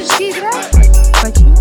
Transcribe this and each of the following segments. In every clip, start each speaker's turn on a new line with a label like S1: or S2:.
S1: менеджерски играешь? Почему?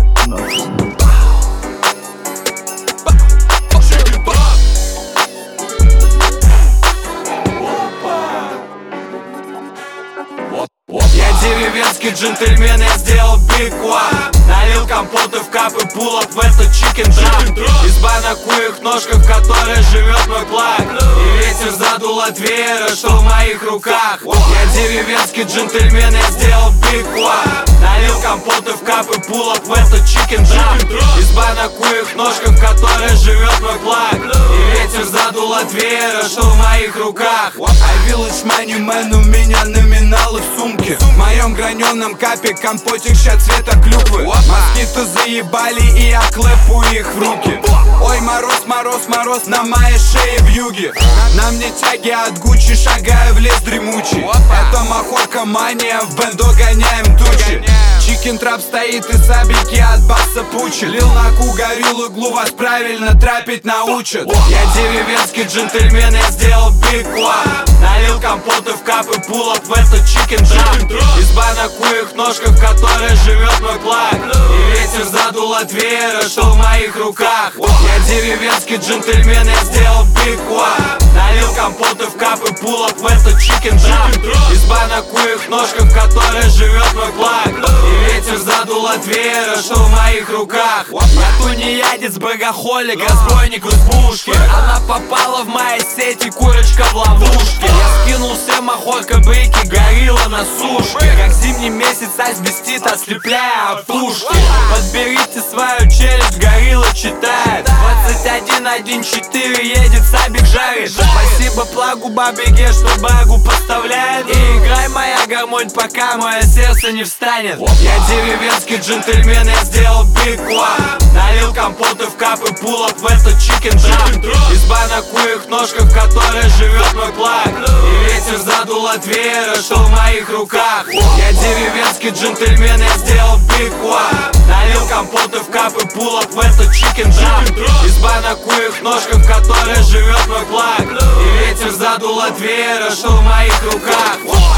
S2: Я деревенский джентльмен, я сделал биг one. Налил компоты в капы, пулап в этот чикен трап. Изба на куях ножках, в которой живет мой плаг. И ветер задул от веера, что в моих руках. Я деревенский джентльмен, я сделал биг one. Налил компоты в капы, пулап в этот чикен трап. Изба на куях ножках, в которой живет мой плаг. И ветер задул от веера, что в моих руках.
S3: I village money man, у меня номиналы в сумке. В моем граненом капе компотик ща цвета клюквы. Москиты заебали и я клэпу их в руки. Ой, мороз, мороз, мороз на моей шее в юге. На мне тяги от Гуччи, шагаю в лес дремучий. Это махорка мания, в бендо гоняем тучи. Чикен трап стоит и сабельки от баса пучи. Лил на ку, горил иглу, вас правильно трапить научат.
S2: Я деревенский джентльмен, я сделал биг one. Налил компоты в капы, пулап в этот чикен трап. Изба на куях ножках, в которой живет мой плаг. И ветер задул от веера, что в моих руках. Я деревенский джентльмен, я сделал биг one. Налил компоты в капы, пулап в этот чикен трап. Изба на куях ножках, в которой живет мой плаг. И ветер задул от веера, что в моих руках. Я тунеядец, богохолик, разбойник в избушке. Она попала в мои сети, курочка в ловушке. Я скинул все махорка, брейки, горилла на сушке. Как зимний месяц, айс блестит, ослепляя от пушки. Подберите свою челюсть, горилла читает. 2114 едет, сабик жарит. Спасибо плагу бабиге, что багу поставляет. И играй моя гармонь, пока мое сердце не встанет. Я деревенский джентльмен, я сделал биг one. Налил компоты в капы, пулап в этот чикен трап. Изба на куях ножках, в которой живет мой плаг. И ветер задул от веера, что в моих руках. Я деревенский джентльмен, я сделал биг one. Налил компоты в капы, пулап в этот чикен трап. Изба на куях ножках, в которой живет мой плаг. И ветер задул от веера, что в моих руках.